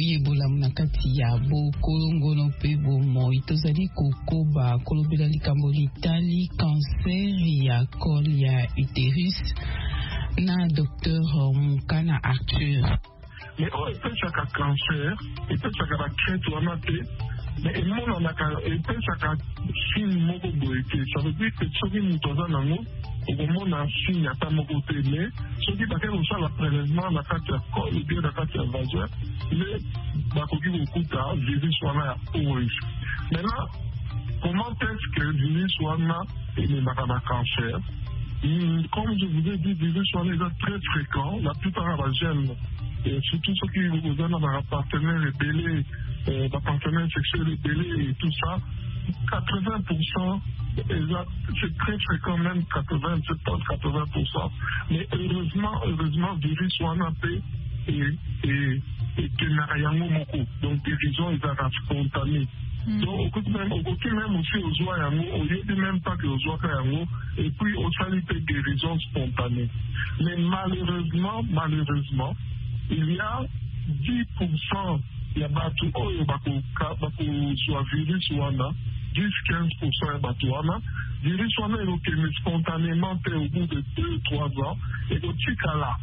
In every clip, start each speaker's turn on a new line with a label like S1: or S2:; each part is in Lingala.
S1: Ebola mnakati ya bokolongono pe bomo itozali kokoba kolobela likambo litali cancer ya col ya utérus na Dr Mukana Arthur.
S2: Mais on peut chaque cancer, et peut chaque bactérie ou amaté, mais il monde on a et peut chaque signe moko boité. Ça veut dire que ceux qui nous tournent en nous, au moment un signe à ta moko télé, ceux qui battaient au sol la prélèvement la carte à col ou bien la carte à vagin, mais bakoki beaucoup tard, virus soit là au risque. Maintenant, comment est-ce que le virus soit là et le cancer? Comme je vous ai dit, les virus sont très fréquents, la plupart des jeunes, et surtout ceux qui vous donnent un partenaire rebellé, un partenaire sexuel rebellé et tout ça, 80%, c'est très fréquent, même 80%, 80%. Mais heureusement, le virus soit un peu et que n'a rien moko. Donc, guérison est spontanée. Donc, au côté même aussi aux oies, au lieu de même pas que aux oies, et puis au salut de guérison spontanée. Mais malheureusement, il y a 10%, il y a battu, il y a virus wana, 10-15% ya battu wana, virus wana est spontanément au bout de 2-3 ans, et au tikala,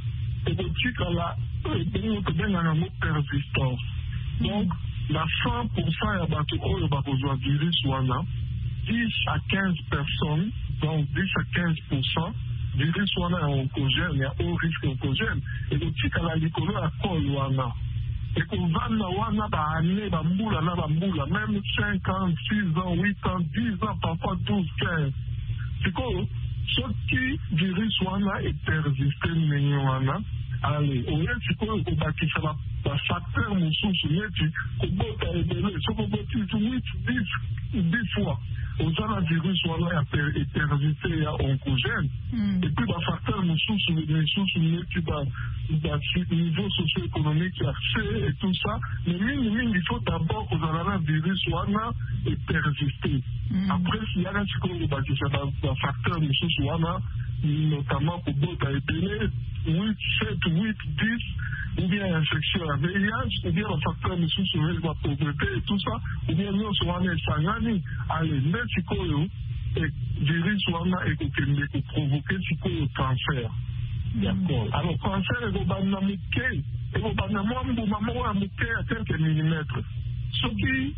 S2: persistance. Donc, la 100% ya battu oyo bakozwa virus wana, 10 à 15 personnes, donc 10 à 15%, virus wana ya oncogène, ya haut risque oncogène, et le tikala likolo ya col wana. Et qu'on va wana ba année, ba mbula na ba mbula, même 5 ans, 6 ans, 8 ans, 10 ans, parfois 12, 15. C'est quoi? Ce qui virus wana est persisté wana. Allez, au lieu de quoi on va qui ça va facteur mosusu neti kobota ebele soko boti 10 fois aux virus wana est persisté ya oncogène et puis ba facteur mosusu neti ba niveau socio-économique accès et tout ça mais il faut d'abord que la virus wana est persisté après s'il y a un psychologue qui ça ba facteur mosusu wana notamment kobota ebele 8, 7, 8, 10, ou bien infection à VIH, ou bien le facteur de sous-la pauvreté et tout ça, ou bien nous sommes en Sangani, allez, mais si et virus wana et que provoquer si le cancer. D'accord. Alors, cancer est au banamouké, et au banamouké à quelques millimètres. Ce qui,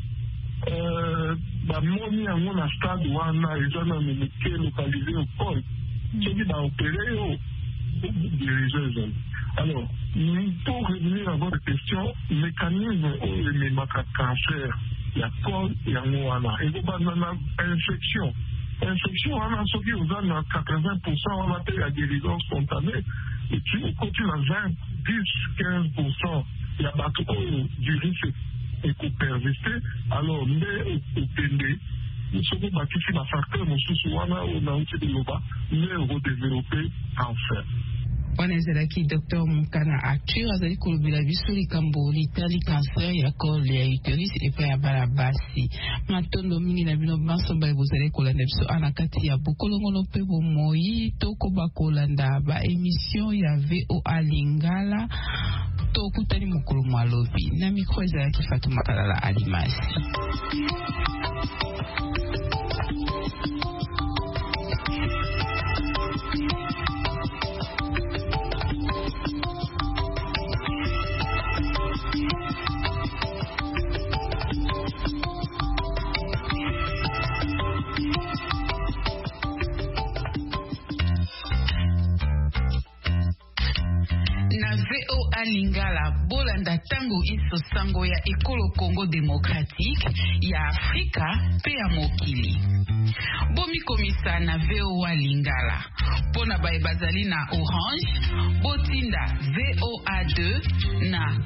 S2: moni à mon stade wana, ils ont un localisé au col. Ce qui va opérer dirigeants. Alors, pour revenir à votre question, le mécanisme où les cancer, il y a col et il y a moana. Et vous avez une infection. Infection, on a ce qui vous a 80%, on a fait la guérison spontanée. Et puis, on continue à 20, 10, 15%. Il y a beaucoup du risque et qu'on persiste. Alors, mais au PND, nous sommes bâtis sur la facteur, nous sommes on a outil de l'OBA, mais on va développer cancer.
S1: Wanezalaki Dr Mukana Arthur azali kolobela biso likambo litali cancer ya col ya utérus epa ya bala basi matondo mingi na bino banso baye bozali kolanda biso anakati ya bokolongono pe bomoi tokoba kolanda ba émission ya VOA Lingala tokutani mokolo mwalobi na mikro ezalaki Fatuma Kalala Alimasi. Lingala bolanda tango iso sango ya ekolo Congo démocratique ya Afrika pe ya mokili. Bomi komisa na VOA Lingala. Pona bae bazali na Orange, botinda VOA2 na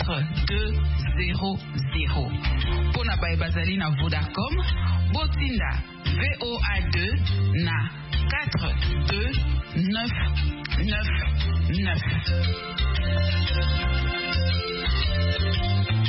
S1: 4200. Pona bae bazali na Vodacom, botinda VOA2 na 42999.